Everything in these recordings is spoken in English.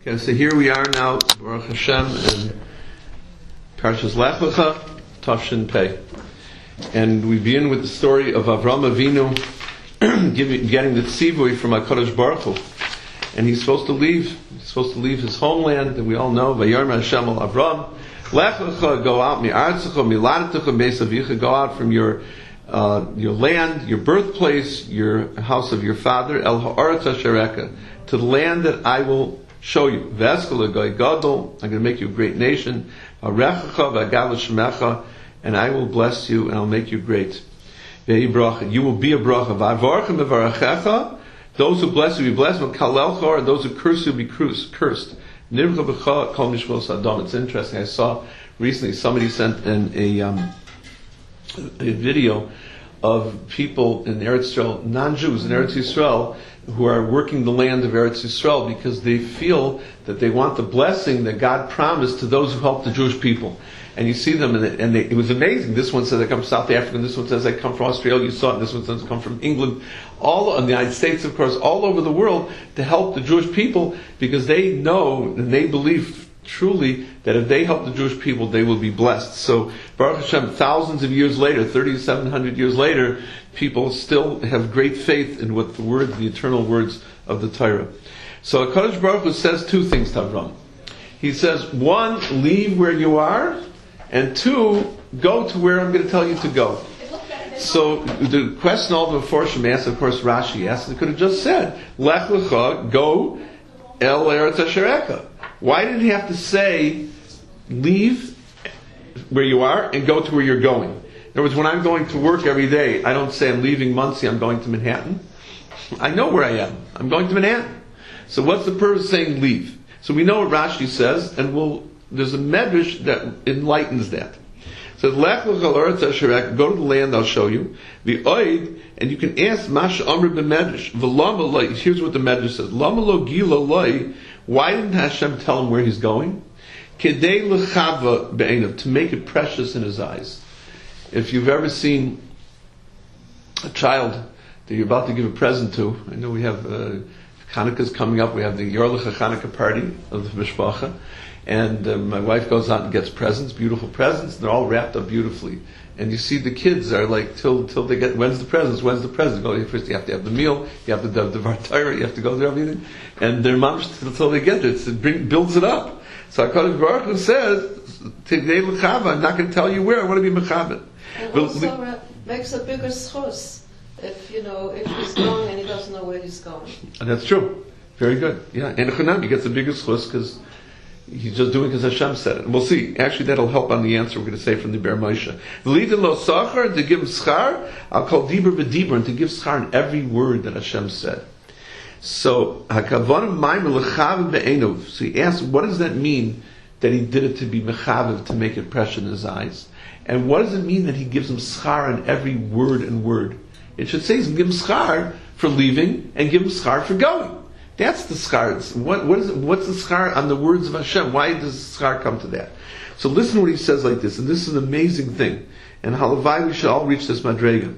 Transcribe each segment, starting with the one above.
Okay, so here we are now, Baruch Hashem, in Parshas Lech Lecha, Tafshin Pei. And we begin with the story of Avram Avinu getting the tzivui from HaKadosh Baruch Hu. And he's supposed to leave. He's supposed to leave his homeland, and we all know, Vayarma Hashem al Avram, Lech Lecha, go out, mi'artzecha, miladetecha, beis avicha, go out from your land, your birthplace, your house of your father, El ha'aretz ashereka, to the land that I will show you. Veskala goy gadol, I'm going to make you a great nation. Arechacha v'agal shemecha, and I will bless you and I'll make you great. Ve'i bracha, you will be a bracha. V'avarchem v'varachecha, those who bless you will be blessed. V'kalelcha, and those who curse you will be cursed. Nivcha b'cha kol mishvos adom. It's interesting. I saw recently somebody sent in a video of people in Eretz Yisrael, non-Jews in Eretz Yisrael, who are working the land of Eretz Yisrael because they feel that they want the blessing that God promised to those who help the Jewish people. And you see them, and it was amazing. This one says I come from South Africa, and this one says I come from Australia. You saw it. This one says I come from England, all in the United States, of course, all over the world to help the Jewish people because they know and they believe truly that if they help the Jewish people, they will be blessed. So Baruch Hashem, thousands of years later, 3,700 years later, people still have great faith in what the eternal words of the Torah. So HaKadosh Baruch Hu says two things to Avram. He says, one, leave where you are, and two, go to where I'm going to tell you to go. So the question all the Meforshim asked, of course Rashi asked, they could have just said, Lech Lecha, go El Eretz Ashereka. Why did he have to say, leave where you are and go to where you're going? In other words, when I'm going to work every day, I don't say I'm leaving Muncie, I'm going to Manhattan. I know where I am. I'm going to Manhattan. So what's the purpose of saying leave? So we know what Rashi says, and there's a medrash that enlightens that. So Lech Lecha Eretz Asherek, go to the land I'll show you. The oid, and you can ask Masha Amr b'medrash. V'lama lo, here's what the medrash says. Lama lo gila loi. Why didn't Hashem tell him where he's going? Kedei l'chava be'enav, to make it precious in his eyes. If you've ever seen a child that you're about to give a present to, I know we have Hanukkah's coming up. We have the Yorlicha Hanukkah party of the Mishpacha, and my wife goes out and gets presents, beautiful presents. And they're all wrapped up beautifully. And you see the kids are like till they get, when's the presents? Go, first you have to have the meal, you have to have the Vartira, you have to go through everything. And they're mamish till they get there. It builds it up. So HaKadosh Baruch Hu says, Today l'chava, I'm not going to tell you where, I want to be mechabit. And also makes a bigger schus if he's going and he doesn't know where he's going. And that's true. Very good. Yeah. And Chanam, he gets a bigger schus because he's just doing because Hashem said it. And we'll see. Actually, that'll help on the answer we're going to say from the Ber Moshe. L'idin lo sachar, to give him schar, I'll call dibur v'dibur, and to give schar in every word that Hashem said. So, hakavon ma'im l'chav be'enov. So he asked, what does that mean that he did it to be mechaviv, to make it precious in his eyes? And what does it mean that he gives him schar in every word and word? It should say he's going to give him schar for leaving and give him schar for going. That's the schar. What's the schar on the words of Hashem? Why does the schar come to that? So listen to what he says like this, and this is an amazing thing. And halavai, we should all reach this madrega.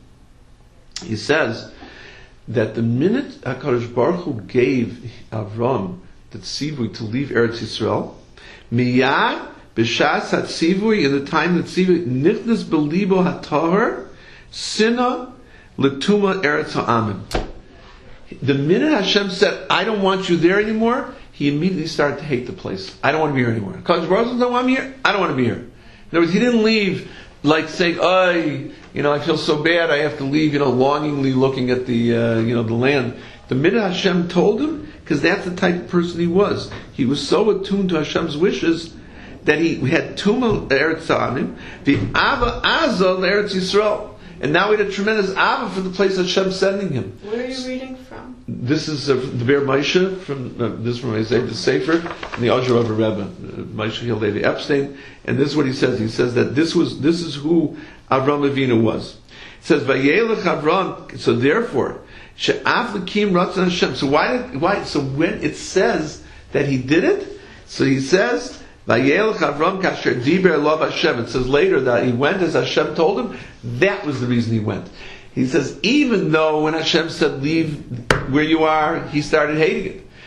He says that the minute HaKadosh Baruch Hu gave Avram the tzivui to leave Eretz Yisrael, miyad b'shas hatzivui, in the time that tzivui nichnas belibo hatahar sina letuma Eretz ha'amim. The minute Hashem said, I don't want you there anymore, he immediately started to hate the place. I don't want to be here anymore. Because Baruch don't want me here, I don't want to be here. In other words, he didn't leave like saying, I feel so bad, I have to leave, longingly looking at the land. The minute Hashem told him, because that's the type of person he was so attuned to Hashem's wishes that he had Tuma Eretz Ha'amim, the Ava Azal Eretz Yisrael. And now we had a tremendous Ava for the place Hashem sending him. Where are you reading from? This is the Ber Moshe, from Isaiah the Sefer, and the Azur of a Rebbe, Moshe Halevi Epstein. And this is what he says. He says that this is who Avram Avinu was. It says, Vayelech Avram, so therefore, She'af L'kim Ratzon Hashem. So why, so when it says that he did it, so he says, Vayelech Avram kasher diber lov Hashem. It says later that he went as Hashem told him. That was the reason he went. He says, even though when Hashem said leave where you are, he started hating it.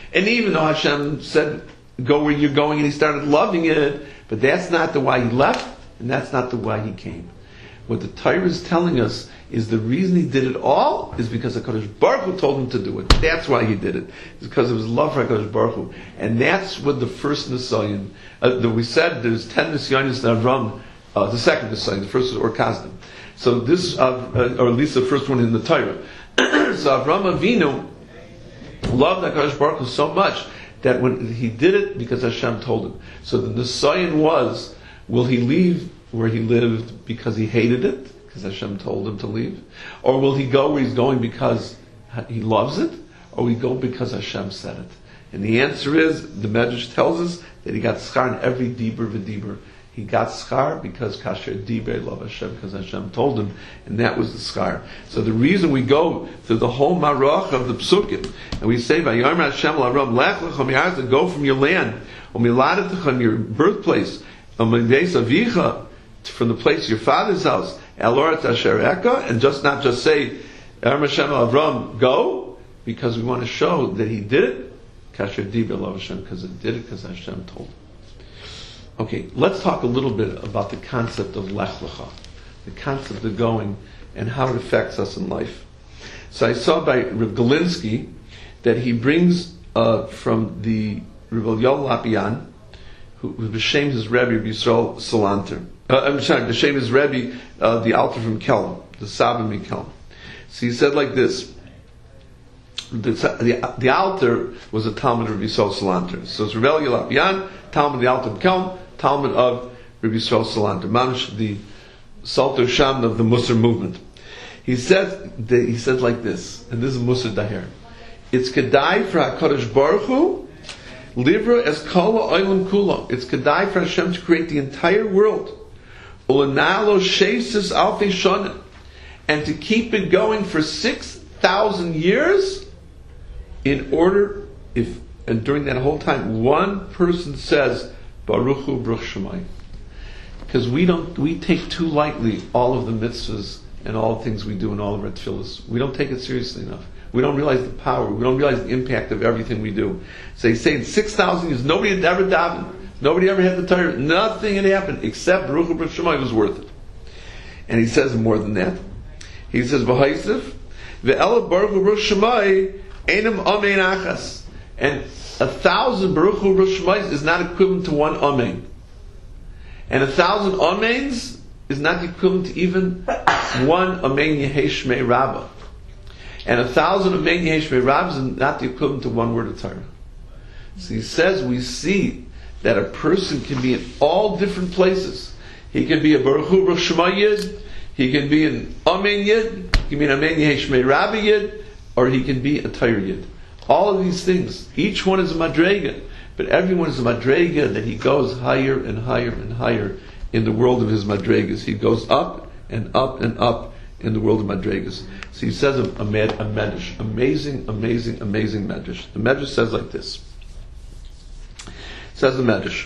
And even though Hashem said, go where you're going, and he started loving it, but that's not the why he left, and that's not the why he came. What the Torah is telling us is the reason he did it all is because HaKadosh Baruch Hu told him to do it. That's why he did it. It's because of his love for HaKadosh Baruch Hu. And that's what the first Nisayon, that we said there's 10 Nisayonis in Avram, the second Nisayon, the first was Or Kasdim. So this, or at least the first one in the Torah. So Avram Avinu loved HaKadosh Baruch Hu so much that when he did it because Hashem told him. So the Nisayon was, will he leave where he lived because he hated it, because Hashem told him to leave? Or will he go where he's going because he loves it? Or will he go because Hashem said it? And the answer is, the Medrash tells us that he got schar in every dibur v'dibur. He got schar because kasher dibur love Hashem, because Hashem told him, and that was the schar. So the reason we go through the whole marach of the psukim, and we say, Vayarm Hashem l'Avram, lech lecha mi'arza, go from your land, u'miladetecha, your birthplace, u'mideis avicha, from the place of your father's house, Elorat Asher Eka, and not just say, Vayarm Hashem l'Avram, go, because we want to show that he did it, kasher dibur love Hashem, because it did it because Hashem told him. Okay, let's talk a little bit about the concept of Lech Lecha, the concept of going, and how it affects us in life. So I saw by Rav Galinsky that he brings from the Rav Yoel Lapian, who b'shem his Rebbe Yisrael Salanter. I'm sorry, b'shem his Rebbe, the Alter from Kelm, the Saba from Kelm. So he said like this. The Alter was a Talmud of Rav Yisrael Salanter. So it's Rav Yoel Lapian, Talmud the Alter of Kelm, Talmud of Rav Yisrael Salanter, Mamish, the Salto Sham of the Musar movement. He says like this, and this is Musar Daher. It's kedai for HaKadosh Baruch Hu, livra es kala oilam kula. It's kedai for Hashem to create the entire world, ulanalo sheisis alfei shana, and to keep it going for 6,000 years, in order, and during that whole time, one person says, Baruch Hu Baruch Shemai. Because we take too lightly all of the mitzvahs and all the things we do and all of our tefillahs. We don't take it seriously enough. We don't realize the power. We don't realize the impact of everything we do. So they say in 6,000 years, nobody had ever davened. Nobody ever had the Torah. Nothing had happened except Baruch Hu Baruch Shemai was worth it. And he says more than that. He says, V'haisif, Ve'ela Baruch Hu Baruch Shemai, Einam Amein Achas. And 1,000 Baruch Hu Baruch Shemais is not equivalent to one Amein. And 1,000 Ameins is not equivalent to even one Amein Yehei Shmei Rabbah. And 1,000 Amein Yehei Shmei Rabbah is not the equivalent to one word of Torah. So he says we see that a person can be in all different places. He can be a Baruch Hu Baruch Shemai Yid, he can be an Amein Yid, he can be an Amein Yehei Shmei Rabbah Yid, or he can be a Torah Yid. All of these things, each one is a madrega, but everyone is a madrega that he goes higher and higher and higher in the world of his madregas. He goes up and up and up in the world of madregas. So he says a medrash, amazing medrash. The medrash says like this. It says the medrash.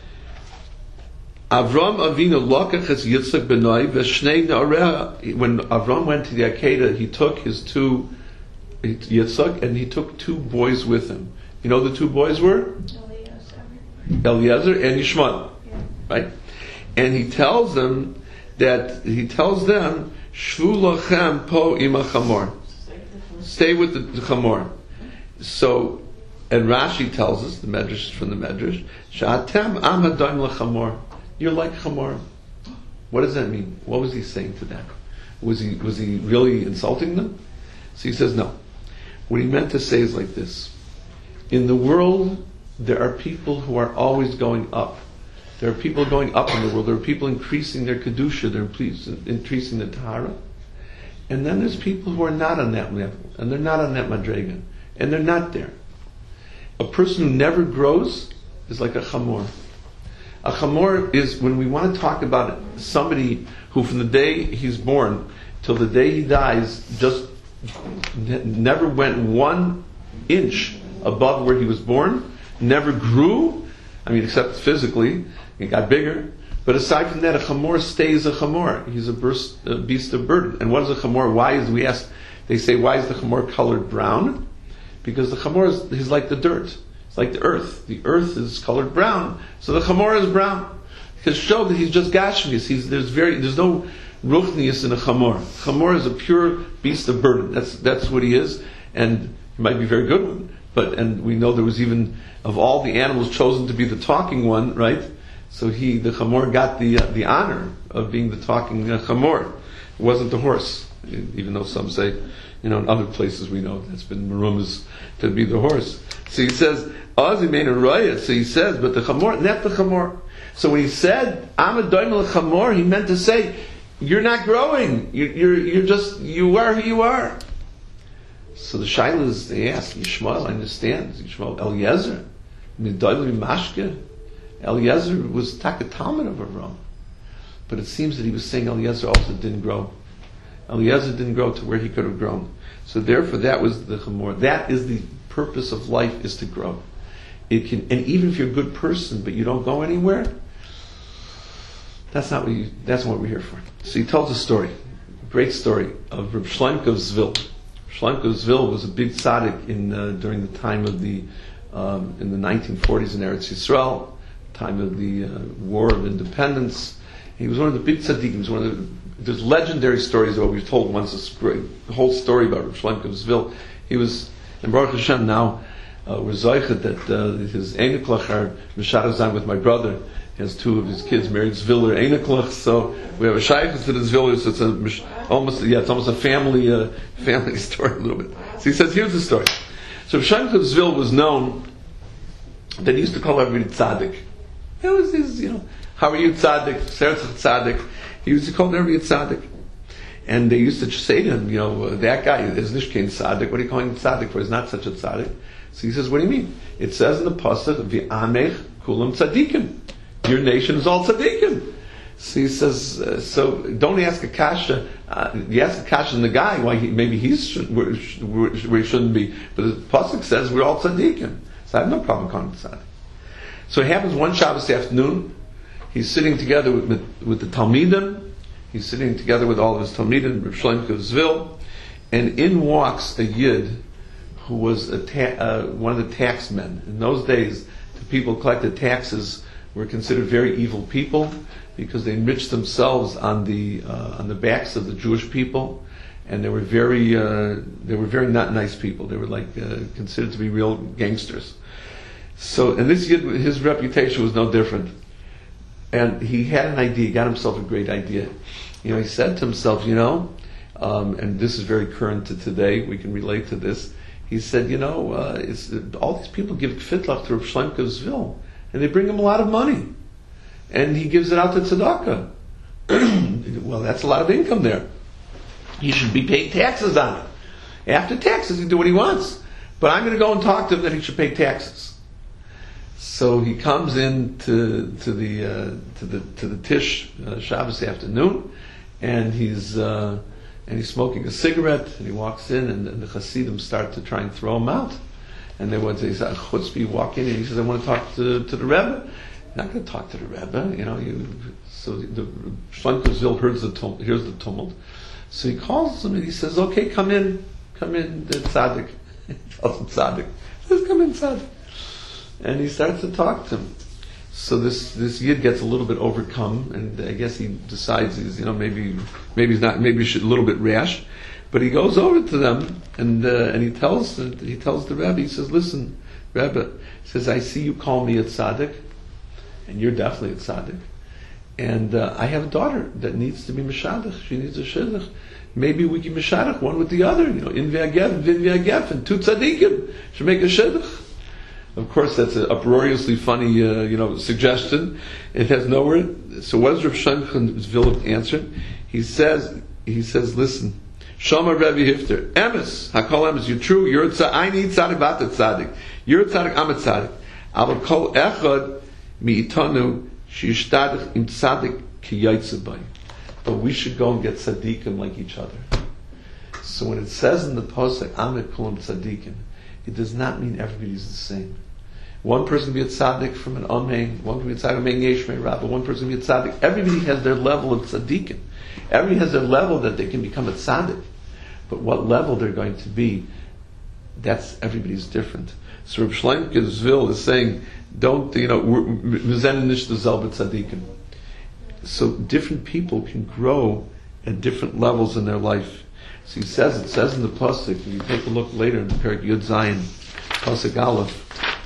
Avram Avinu lokach es Yitzchak benoi v'shnei na'oreh. When Avram went to the Akedah, he took his two Yitzchak, and he took two boys with him. You know the two boys were? Eliezer and Yishmael. Yeah. Right? And he tells them, Shvu lachem po ima chamor. Stay with the chamor. So, and Rashi tells us, the Medrash is from the Medrash, Sha'atem am hadoim lachamor. You're like chamor. What does that mean? What was he saying to them? Was he really insulting them? So he says no. What he meant to say is like this. In the world, there are people who are always going up. There are people going up in the world. There are people increasing their kedusha. They're increasing their tahara. And then there's people who are not on that level. And they're not on that madrega. And they're not there. A person who never grows is like a chamor. A chamor is, when we want to talk about somebody who from the day he's born till the day he dies just never went 1 inch above where he was born, never grew, except physically, he got bigger. But aside from that, a chamor stays a chamor. He's a beast of burden. And what is a chamor? They say, why is the chamor colored brown? because the chamor is like the dirt. It's like the earth. The earth is colored brown, so the chamor is brown. To show that he's just gashmius. There's no ruchnius in a chamor. Chamor is a pure beast of burden. That's what he is, and he might be a very good one. And we know there was even, of all the animals chosen to be the talking one, right? So the chamor got the honor of being the talking chamor. It wasn't the horse, even though some say, in other places we know that's been merumas to be the horse. So he says, Ozi made a raya. So he says, but the chamor, not the chamor. So when he said, I'm a doimel chamor, he meant to say, you're not growing. You are who you are. So the shaylas, they ask, Yishmael understands. Yishmael Eliezer, Nidoyle Mashke. Eliezer was Takatalmud of Avram. But it seems that he was saying Eliezer also didn't grow. Eliezer didn't grow to where he could have grown. So therefore that was the chamor. That is the purpose of life, is to grow. And even if you're a good person, but you don't go anywhere, that's not what we're here for. So he tells a story, a great story of Reb Shloimeh of Zvil. Shloimeh of Zvil was a big tzaddik during the time of in the 1940s in Eretz Yisrael, time of the War of Independence. He was one of the big tzaddikim. There's legendary stories that we've told once. This great whole story about Reb Shloimeh of Zvil. He was, and Baruch Hashem now, we're zoichet that his Einiklach are Mishadazan with my brother. He has two of his kids married Zviller Einiklach, so we have a shaykhus to the Zviller, so it's almost a family story a little bit. So he says, here's the story. So Shloimeh of Zvil was known that he used to call everybody tzaddik. It was his, how are you tzaddik? Serzach tzaddik. He used to call everybody tzaddik. And they used to say to him, that guy is nishkein tzaddik. What are you calling him tzaddik for? He's not such a tzaddik. So he says, what do you mean? It says in the pasuk, v'amech kulam tzaddikim. Your nation is all tzaddikim. So he says, so don't ask a kasha. You ask a kasha in the guy why maybe he's where he shouldn't be. But the pasuk says we're all tzaddikim. So I have no problem calling him tzaddik. So it happens one Shabbos afternoon. He's sitting together with the Talmidim. He's sitting together with all of his Talmidim, Reb Shloimeh of Zvil, and in walks a Yid who was one of the tax men. In those days, the people who collected taxes were considered very evil people because they enriched themselves on the backs of the Jewish people, and they were very not nice people. They were considered to be real gangsters. So, and this Yid, his reputation was no different. And he had an idea, he got himself a great idea. He said to himself, and this is very current to today, we can relate to this. He said, all these people give kfitlach to Reb Shloimeh of Zvil, and they bring him a lot of money. And he gives it out to tzedakah. Well, that's a lot of income there. He should be paying taxes on it. After taxes, he can do what he wants. But I'm going to go and talk to him that he should pay taxes. So he comes in to the Tish Shabbos afternoon, and he's smoking a cigarette, and he walks in, and the Hasidim start to try and throw him out. And they would say, Chutzpah, walk in, and he says, I want to talk to the Rebbe. You're not going to talk to the Rebbe, So the Shloimeh of Zvil hears the tumult. So he calls him and he says, okay, come in, the tzaddik. He tells him tzaddik. He says, come in, tzaddik. And he starts to talk to him. So this Yid gets a little bit overcome, and I guess he decides maybe he's not, maybe he's a little bit rash, but he goes over to them and he tells the Rebbe, he says, listen, Rebbe, he says, I see you call me a tzaddik, and you're definitely a tzaddik, and I have a daughter that needs to be mishadach. She needs a shidduch. Maybe we can mishadach one with the other. In ve'agef, vin ve'agef, and two tzaddikim should make a shidduch. Of course, that's an uproariously funny, suggestion. It has nowhere. So what does Reb Shloimeh of Zvil answer? He says, listen, Shama Rebbe Hifter, Emes, Hakol Emes, you're true. You're a tzaddik. I need tzaddik, but a tzaddik. You're a tzaddik. I'm a tzaddik. Aber kol echad mi'itanu she'ishtadich im tzaddik ki yaitze bay. But we should go and get tzaddikim like each other. So when it says in the pasuk, Ameh kulam tzaddikim, it does not mean everybody's the same. One person can be a tzaddik from an amen, one can be a tzaddik from an yeshmei rabba, one person can be a tzaddik. Everybody has their level of tzaddikim. Everybody has their level that they can become a tzaddik. But what level they're going to be, That's everybody's different. So Reb Shlomo Zvil is saying, don't, wir sind nicht dieselbe tzaddikim. So different people can grow at different levels in their life. So it says in the pasuk, if you take a look later in the Perek Yud Zayin, pasuk Aleph,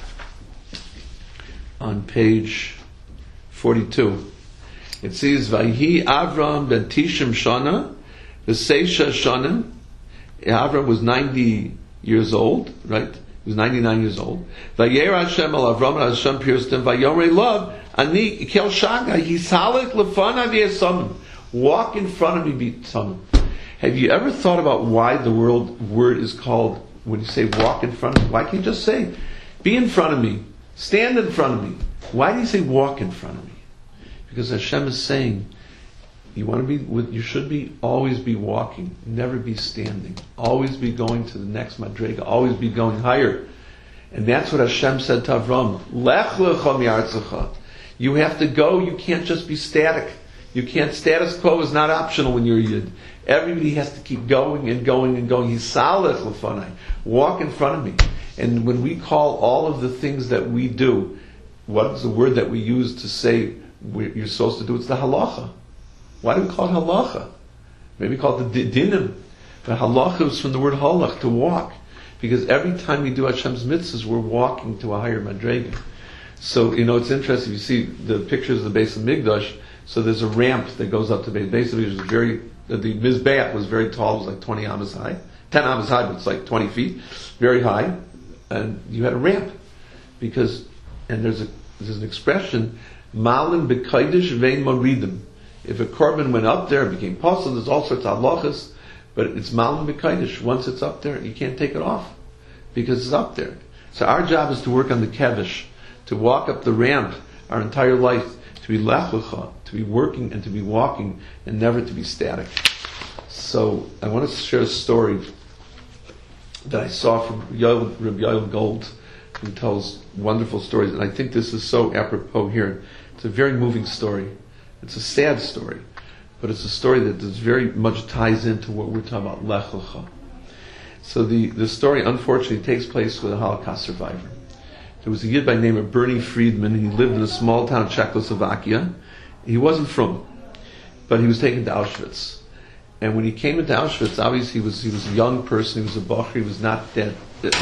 on page 42, it says, Vayhi Avram ben Tishim Shana, v'seisha Shanim. Avram was 90 years old, right? He was 99 years old. Vayer Hashem al Avram, and Hashem pierced him. Vayomer love ani kel shaga hisalik lefana v'yesam. Walk in front of me, be tzamim. Have you ever thought about why the word is called, when you say walk in front of me? Why can't you just say, be in front of me, stand in front of me? Why do you say walk in front of me? Because Hashem is saying, you should always be walking, never be standing, always be going to the next madrega, always be going higher. And that's what Hashem said to Avram. Lech lecha mi'artzecha. You have to go. You can't just be static. You can't. Status quo is not optional when you're a yid. Everybody has to keep going and going and going. Hisalech lefanai. Walk in front of me. And when we call all of the things that we do, what is the word that we use to say you're supposed to do? It's the halacha. Why do we call it halacha? Maybe call it the dinim. But halacha is from the word halach, to walk. Because every time we do Hashem's mitzvahs, we're walking to a higher madrega. So, it's interesting. You see the pictures of the Beis Hamikdash. So there's a ramp that goes up to the Beis Hamikdash. The Mizbeach was very tall. It was like 20 amas high. 10 amas high, but it's like 20 feet. Very high. And you had a ramp. And there's an expression, Malin b'kaidish vein maridim. If a korban went up there, it became possible. There's all sorts of halachas, but it's malin b'kaidish. Once it's up there, you can't take it off because it's up there. So our job is to work on the kevish, to walk up the ramp our entire life, to be lech lecha, to be working and to be walking, and never to be static. So I want to share a story that I saw from Reb Yoel Gold, who tells wonderful stories, and I think this is so apropos here. It's a very moving story. It's a sad story, but it's a story that very much ties into what we're talking about, Lech Lecha. So the story, unfortunately, takes place with a Holocaust survivor. There was a yid by the name of Bernie Friedman. He lived in a small town, Czechoslovakia. He wasn't from, but he was taken to Auschwitz. And when he came into Auschwitz, obviously he was a young person. He was a bach. He was not dead.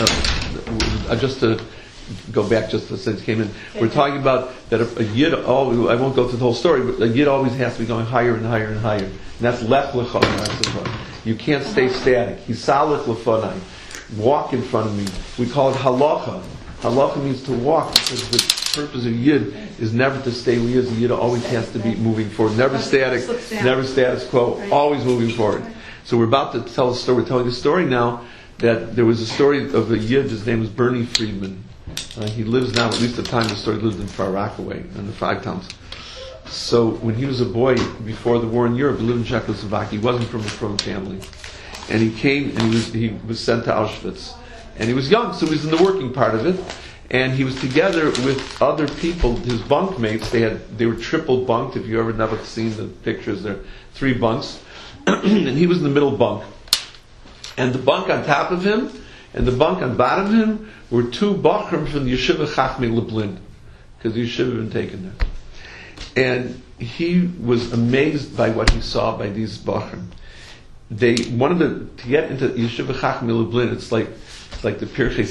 Just to go back, just since he came in, we're talking about that a yid. I won't go through the whole story, but a yid always has to be going higher and higher and higher. And that's lech lecha. You can't stay static. Hisalech lefanai. Walk in front of me. We call it halacha. Halacha means to walk, because the purpose of yid is never to stay where he is. A yid always has to be moving forward. Never static, never status quo, always moving forward. So we're about to tell a story. We're telling a story now that there was a story of a yid. His name was Bernie Friedman. He lives now, at least at the time the story, lived in Far Rockaway, in the Five Towns. So when he was a boy, before the war in Europe, he lived in Czechoslovakia. He wasn't from a Frum family. And he came and he was sent to Auschwitz. And he was young, so he was in the working part of it. And he was together with other people, his bunkmates. They were triple bunked. If you ever never seen the pictures, there are 3 bunks. And he was in the middle bunk. And the bunk on top of him and the bunk on bottom of him were 2 bachrim from the Yeshiva Chachmei Lublin, because the yeshiva had been taken there. And he was amazed by what he saw by these bachrim. They wanted to get into Yeshiva Chachmei Lublin. It's like the Pirkei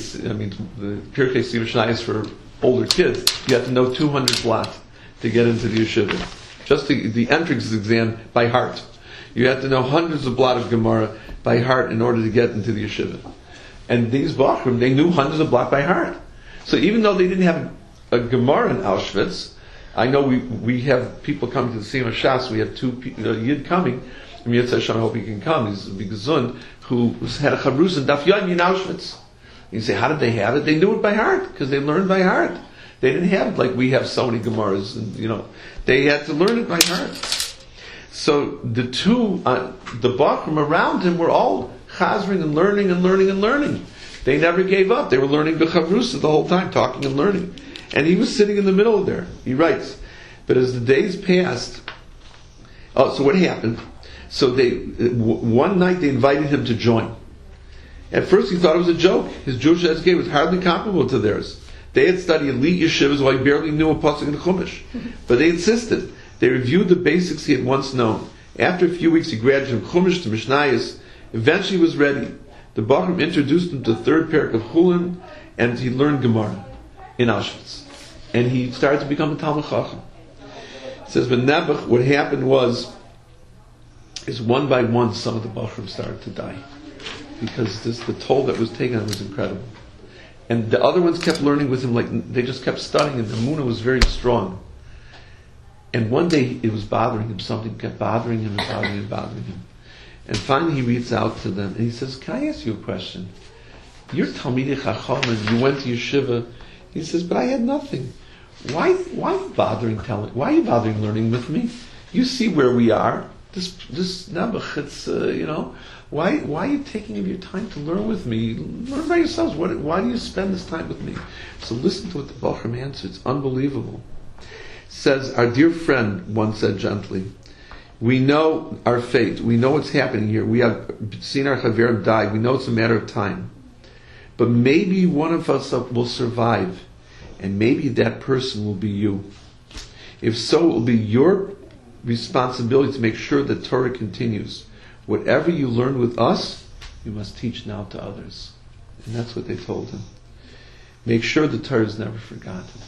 Siva Shnayos for older kids. You have to know 200 blot to get into the yeshiva. Just the entrance exam by heart. You have to know hundreds of blot of Gemara by heart in order to get into the yeshiva. And these Bachrim, they knew hundreds of blot by heart. So even though they didn't have a Gemara in Auschwitz, I know we have people coming to the Sima Shas. We have 2 Yid coming. I hope he can come. He's a big Zund who had a Chavrus in Daf Yomi in Auschwitz. You say, how did they have it? They knew it by heart, because they learned by heart. They didn't have it like we have so many Gemaras, and they had to learn it by heart. So the 2, the Bachrim around him were all chazring and learning and learning and learning. They never gave up. They were learning b'chavrusa the whole time, talking and learning. And he was sitting in the middle there. He writes, but as the days passed, so what happened? So one night they invited him to join. At first he thought it was a joke. His Jewish education was hardly comparable to theirs. They had studied elite yeshivas while he barely knew a pasuk in the Chumash. But they insisted. They reviewed the basics he had once known. After a few weeks he graduated from Chumash to Mishnayos. Eventually he was ready. The Bachram introduced him to the third parak of Chulin, and he learned Gemara in Auschwitz. And he started to become a Talmid Chacham. It says, but Nebuch, what happened is one by one some of the Bachram started to die. Because the toll that was taken on was incredible. And the other ones kept learning with him, like they just kept studying, and the Emunah was very strong. And one day it was bothering him, something kept bothering him. And finally he reaches out to them and he says, can I ask you a question? You're Talmidei Chacham and you went to yeshiva. He says, but I had nothing. Why are you bothering learning with me? You see where we are. This Nebuch, it's, why are you taking your time to learn with me? Learn by yourselves. Why do you spend this time with me? So listen to what the Bachram answered. It's unbelievable. Says, our dear friend once said gently, we know our fate. We know what's happening here. We have seen our Chaverim die. We know it's a matter of time. But maybe one of us will survive. And maybe that person will be you. If so, it will be your responsibility to make sure that Torah continues. Whatever you learn with us, you must teach now to others. And that's what they told him. Make sure the Torah is never forgotten.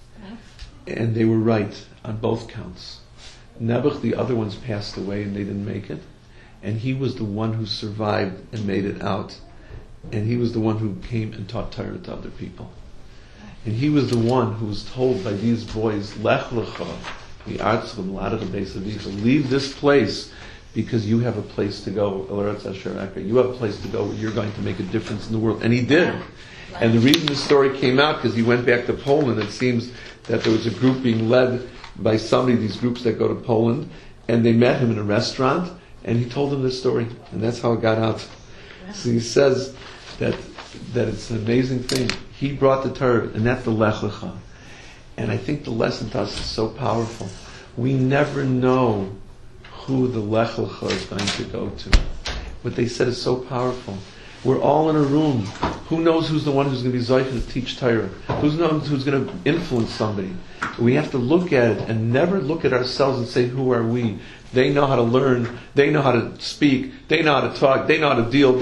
And they were right on both counts. Nebuch, the other ones passed away and they didn't make it. And he was the one who survived and made it out. And he was the one who came and taught Torah to other people. And he was the one who was told by these boys, Lech lecha, mi'artzchem l'adach beis avicha, leave this place because you have a place to go. You have a place to go where you're going to make a difference in the world. And he did. And the reason the story came out, because he went back to Poland, it seems that there was a group being led by somebody, these groups that go to Poland, and they met him in a restaurant, and he told them this story, and that's how it got out. So he says that it's an amazing thing. He brought the Torah, and that's the Lech Lecha. And I think the lesson to us is so powerful. We never know who the Lech Lecha is going to go to. What they said is so powerful. We're all in a room. Who knows who's the one who's going to be Zoycha to teach Torah? Who knows who's going to influence somebody? We have to look at it and never look at ourselves and say, who are we? They know how to learn. They know how to speak. They know how to talk. They know how to deal.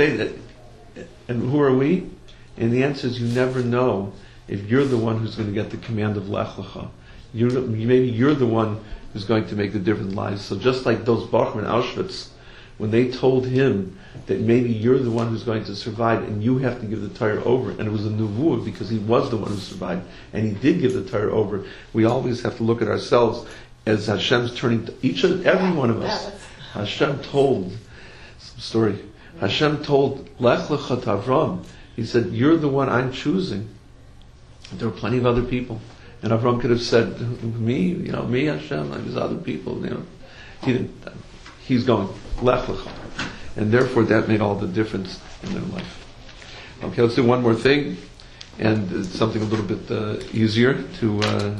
And who are we? And the answer is you never know if you're the one who's going to get the command of Lech Lecha. Maybe you're the one who's going to make the different lives. So just like those Bachram in Auschwitz, when they told him that maybe you're the one who's going to survive and you have to give the Torah over, and it was a nevuah because he was the one who survived and he did give the Torah over, we always have to look at ourselves as Hashem's turning to each and every one of us. Hashem told some story. Hashem told Lech Lecha to Avram. He said, you're the one I'm choosing. And there were plenty of other people. And Avram could have said, me Hashem, there's other people. He didn't. He's going, Lech Lecha. And therefore that made all the difference in their life. Okay, let's do one more thing. And it's something a little bit easier to,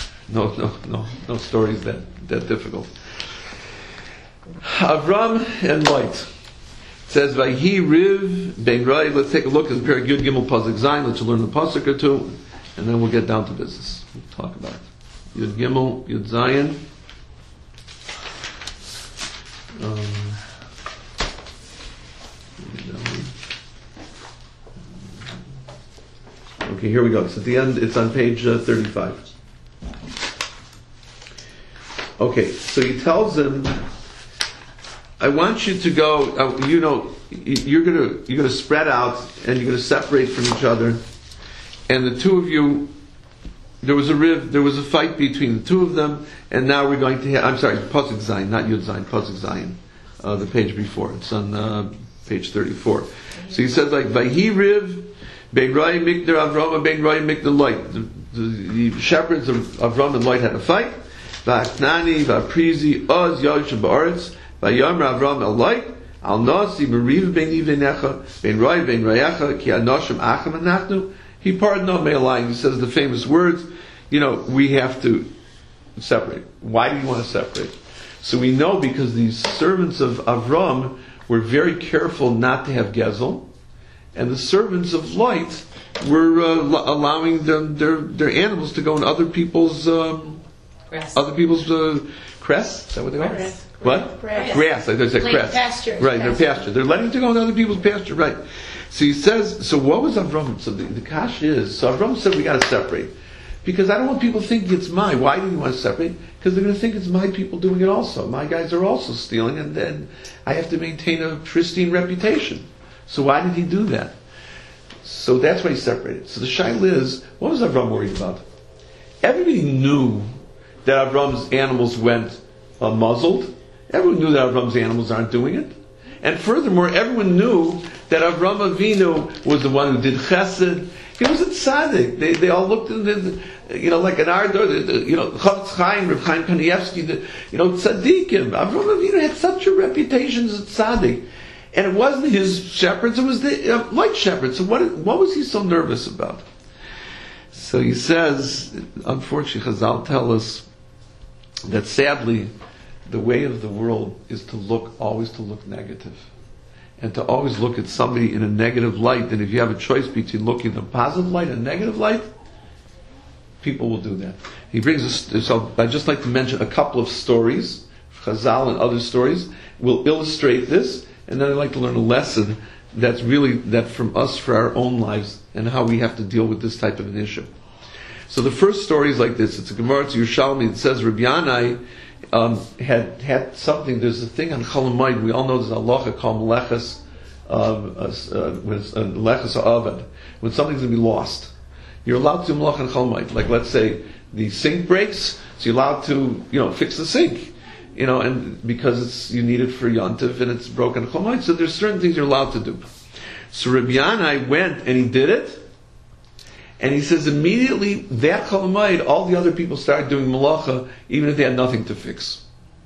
no stories that difficult. Avram and Lot. It says, Vayhi Riv Ben Rai. Let's take a look at the Perek Yud Gimel Pasuk Zayin. Let's learn the pasuk or two, and then we'll get down to business. We'll talk about it. Yud Gimel, Yud Zayin. Okay, here we go. It's at the end. It's on page 35. Okay, so he tells him, I want you to go, you're gonna spread out and you're gonna separate from each other. And the two of you, there was a fight between the two of them, and now we're going to have, Pasuk Zayin, not Yud Zayin, Pasuk Zayin, the page before. It's on page 34. So he says Vayhi Riv, Ben Rai Mikdar Avram, Ben Rai Mikdar Lot. The shepherds of Avram and Lot had a fight. Va'aknani, va'prizi, oz yoshem ba'aretz. Vayom Avram el Lot, al nasi b'riv beini v'necha, ben Rayecha, ki anoshim achem anachnu. He pardoned not lying. He says the famous words, we have to separate. Why do you want to separate? So we know because these servants of Avram were very careful not to have Gezel, and the servants of light were allowing their animals to go in other people's crests. Is that what they call it? Grass. What? Grass. I said Like crest. pastures. Right, their pasture. They're letting to go in other people's pasture. Right. So he says. So what was Avram? So the kash is. So Avram said we got to separate. Because I don't want people to think it's mine. Why do you want to separate? Because they're going to think it's my people doing it also. My guys are also stealing, and then I have to maintain a pristine reputation. So why did he do that? So that's why he separated. So the shaila is, what was Avram worried about? Everybody knew that Avram's animals went muzzled. Everyone knew that Avram's animals aren't doing it. And furthermore, everyone knew that Avram Avinu was the one who did chesed. He was a tzaddik. They all looked in like an Ardor, Chofetz Chaim, Reb Chaim Kanievsky, tzaddikim. Avram Avinu had such a reputation as a tzaddik. And it wasn't his shepherds, it was the light shepherds. So what was he so nervous about? So he says, unfortunately, Chazal tell us that sadly, the way of the world is always to look negative. And to always look at somebody in a negative light. And if you have a choice between looking in a positive light and a negative light, people will do that. He brings us, so I'd just like to mention a couple of stories, Chazal and other stories, will illustrate this, and then I'd like to learn a lesson that's really that from us for our own lives and how we have to deal with this type of an issue. So the first story is like this. It's a Gemara to Yerushalmi. It says Rabbi Yanai had something. There's a thing on Chol Hamoed. We all know there's a halacha called meleches avad. When something's going to be lost, you're allowed to do melacha on Chol Hamoed. Like let's say the sink breaks, so you're allowed to fix the sink. And because you need it for Yontif and it's broken Chol Hamoed, so there's certain things you're allowed to do. So Rabbi Yanai went and he did it, and he says immediately that Chol Hamoed, all the other people started doing malacha, even if they had nothing to fix.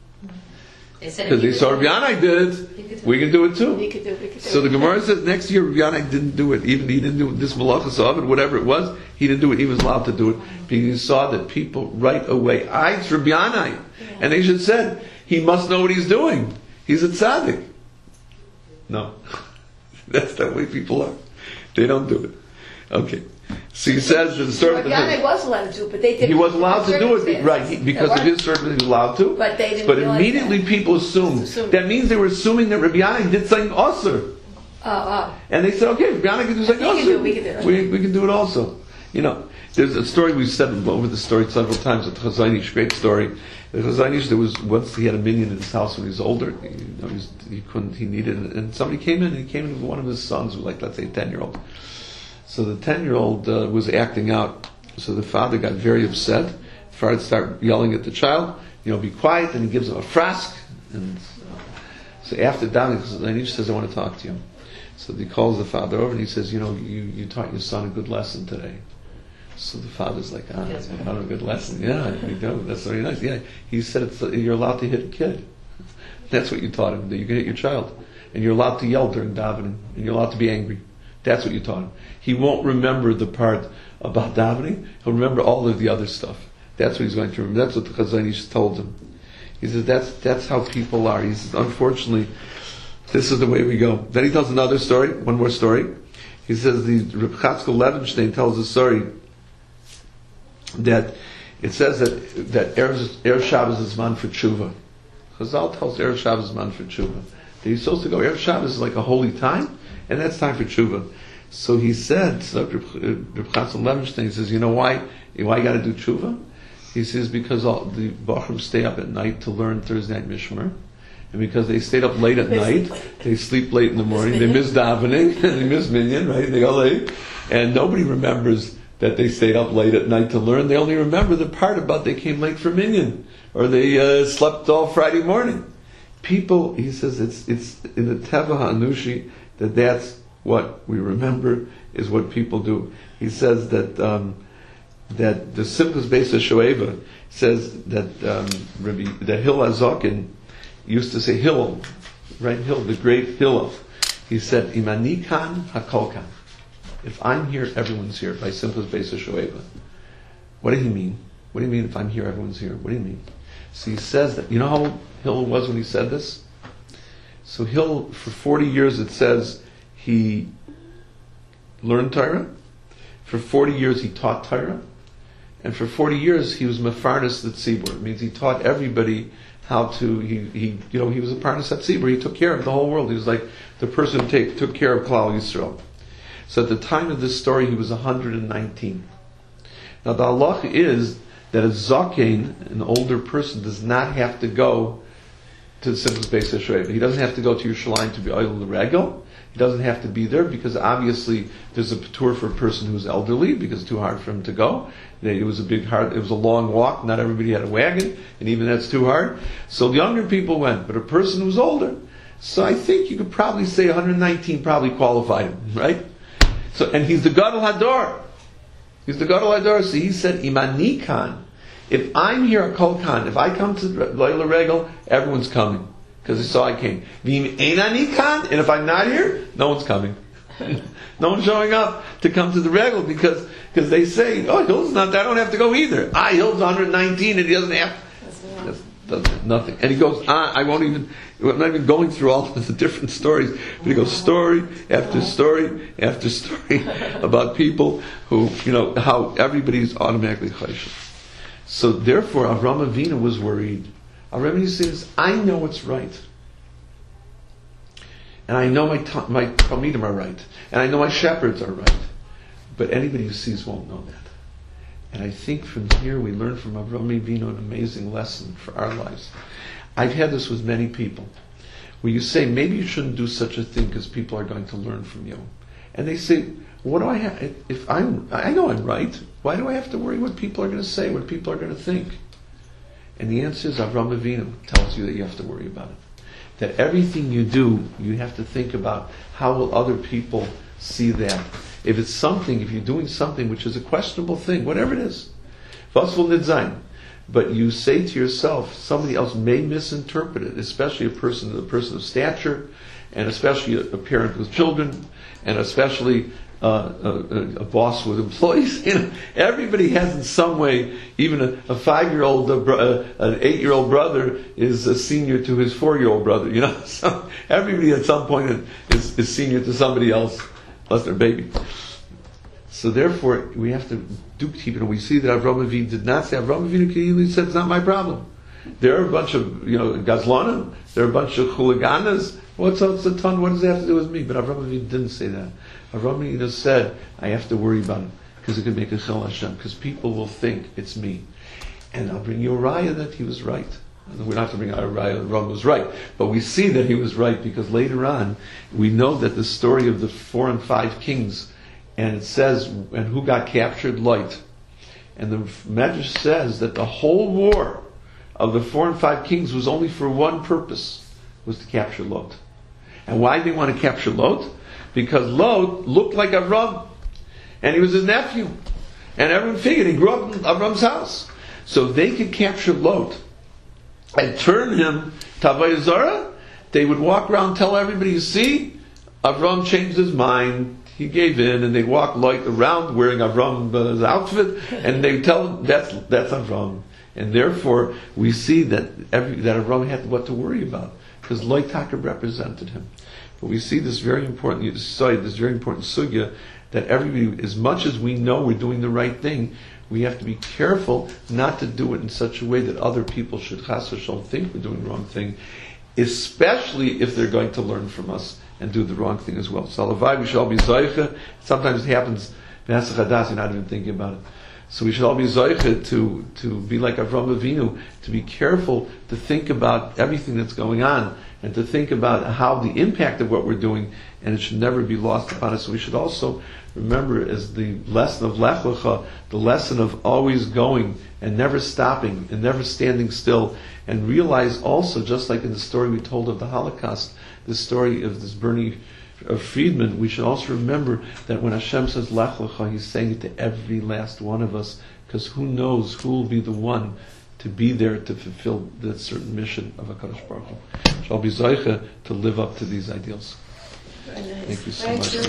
Because they saw Rabbi Yanai did it, we can do it too. We could do it. So the Gemara says next year Rabbi Yanai didn't do it. Even he didn't do this malacha of it, whatever it was, he didn't do it. He was allowed to do it because he saw that people right away, it's Rabbi Yanai. And they should have said, he must know what he's doing. He's a tzaddik. No. That's the way people are. They don't do it. Okay. So he says that the servant... Rabbi was allowed to do it, but they didn't. He was allowed to do it, right, because of his servant he was allowed to. But they didn't. But immediately people assumed. That means they were assuming that Rabbi Yanai did something also. And they said, okay, Rabbi Yanai can do something also. We can do it. We can do it also. There's a story we've said over the story several times at Chazal Ish, great story. The Chazal Ish, there was once he had a minion in his house when he was older. He needed it, and somebody came in. And he came in with one of his sons, like let's say 10-year-old. So the 10-year-old was acting out. So the father got very upset. The father started yelling at the child, be quiet, and he gives him a frask. And so after that, Chazal Ish says, I want to talk to you. So he calls the father over and he says, you taught your son a good lesson today. So the father's like, I had a good lesson. Yeah, you do. That's very nice. Yeah, he said you're allowed to hit a kid. That's what you taught him. That you can hit your child, and you're allowed to yell during davening, and you're allowed to be angry. That's what you taught him. He won't remember the part about davening. He'll remember all of the other stuff. That's what he's going to remember. That's what the Chazal Ish told him. He says that's how people are. He says, unfortunately, this is the way we go. Then he tells another story. One more story. He says the Reb Chatzkel Levenstein tells a story that it says that Erev Shabbos is man for tshuva. Chazal tells Erev Shabbos is man for tshuva. That he's supposed to go. Erev Shabbos is like a holy time, and that's time for tshuva. So he said, Reb Chatzkel Levenstein says, why you got to do tshuva? He says because all the Bachrim stay up at night to learn Thursday night Mishmer. And because they stayed up late at night, they sleep late in the morning, they miss davening, they miss minyan, right? They go late. And nobody remembers that they stayed up late at night to learn. They only remember the part about they came late for minyan, or they slept all Friday morning. People, he says, it's in the Teva HaAnushi that's what we remember, is what people do. He says that that the Simchas Beis HaShoeva says that that Hillel Azakin used to say Hillel, right? Hillel, the great Hillel. He said, Imani kan hakol kan. If I'm here, everyone's here, by Simchas Beis HaShoeva. What did he mean? What do you mean if I'm here, everyone's here? What do you mean? So he says that, how old Hillel was when he said this? So Hillel, for 40 years it says, he learned Torah. For 40 years he taught Torah. And for 40 years he was Mefarnes the Tzibur. It means he taught everybody how to, he was a Parnas at Tzibur. He took care of the whole world. He was like the person who took care of Klal Yisrael. So at the time of this story he was 119. Now the halacha is that a zaken, an older person, does not have to go to the Simchas Beis HaShoeva. He doesn't have to go to Yerushalayim to be Oil Regel. He doesn't have to be there because obviously there's a patur for a person who's elderly because it's too hard for him to go. It was a long walk. Not everybody had a wagon, and even that's too hard. So the younger people went, but a person who's older. So I think you could probably say 119 probably qualified him, right? So, and he's the Gadol Hador. He's the Gadol Hador. So he said, Imani Khan. If I'm here at Kol Khan, if I come to Leila Regel, everyone's coming. Because they saw I came. V'im einani Khan, and if I'm not here, no one's coming. No one's showing up to come to the Regel because they say, oh, Hill's not there, I don't have to go either. Hill's 119 and he doesn't have nothing. And he goes, I'm not even going through all of the different stories, but he goes story after story after story about people who, how everybody's automatically chayshel. So therefore, Avraham Avinu was worried. Avraham Avinu says, I know what's right. And I know my Talmidim are right. And I know my shepherds are right. But anybody who sees won't know that. And I think from here we learn from Avraham Avinu an amazing lesson for our lives. I've had this with many people. Where you say, maybe you shouldn't do such a thing because people are going to learn from you. And they say, what do I have? I know I'm right. Why do I have to worry what people are going to say, what people are going to think? And the answer is Avraham Avinu tells you that you have to worry about it. That everything you do, you have to think about how will other people see that. If you're doing something which is a questionable thing, whatever it is, was will nit sein, but you say to yourself, somebody else may misinterpret it, especially a person of stature, and especially a parent with children, and especially a boss with employees. Everybody has in some way, even a 5-year-old, an 8-year-old brother is a senior to his 4-year-old brother. So everybody at some point is senior to somebody else, unless they're baby. So therefore, we have to keep it. We see that Avraham Avinu did not say. Avraham Avinu said, "It's not my problem." There are a bunch of gazlanim. There are a bunch of chuliganas. What's the ton? What does that have to do with me? But Avraham Avinu didn't say that. Avraham Avinu said, I have to worry about it because it could make a chil Hashem, because people will think it's me. And I'll bring you a raya that he was right. We're not going to bring out a raya that Avraham was right, but we see that he was right because later on we know that the story of the 4 and 5 kings, and it says, and who got captured, Lot. And the Medrash says that the whole war of the 4 and 5 kings was only for one purpose, was to capture Lot. And why did they want to capture Lot? Because Lot looked like Avram, and he was his nephew, and everyone figured he grew up in Avram's house, so they could capture Lot and turn him to Avodah Zarah. They would walk around, tell everybody, you see, Avram changed his mind, he gave in, and they'd walk Lot around wearing Avram's outfit, and they'd tell him that's Avram. And therefore, we see that Avram had what to worry about, because Lot Taka represented him. But we see this very important sugya, that everybody, as much as we know we're doing the right thing, we have to be careful not to do it in such a way that other people should chas v'shalom think we're doing the wrong thing, especially if they're going to learn from us and do the wrong thing as well. So we should all be zoicha. Sometimes it happens, you're not even thinking about it. So we should all be zoicha to be like Avraham Avinu, to be careful to think about everything that's going on, and to think about how the impact of what we're doing, and it should never be lost upon us. So we should also remember, as the lesson of Lech Lecha, the lesson of always going and never stopping and never standing still, and realize also, just like in the story we told of the Holocaust, the story of this Bernie Friedman, we should also remember that when Hashem says Lech Lecha, He's saying it to every last one of us, because who knows who will be the one to be there to fulfill that certain mission of HaKadosh Baruch Hu. Shall be Zoicha to live up to these ideals. Very nice. Thank you so much.